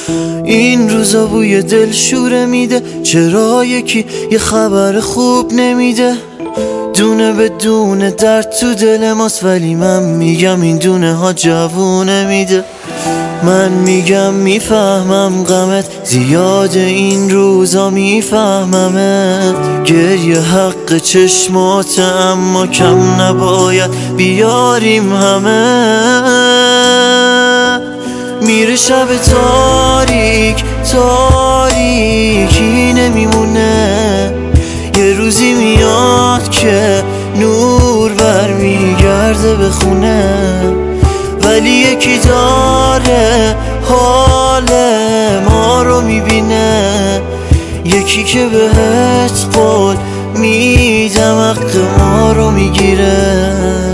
این روزا بوی دل شوره میده، چرا یکی یه خبر خوب نمیده؟ دونه به دونه درد تو دل ماست، ولی من میگم این دونه ها جوونه میده. من میگم میفهمم غمت زیاده این روزا، میفهممت. گریه حق چشمات اما کم نباید بیاریم همه. میره شب تاریک تاریکی نمیمونه، یه روزی میاد که نور برمیگرده به خونه. ولی یکی داره حال ما رو میبینه، یکی که بهت قول میدم حق ما رو میگیره.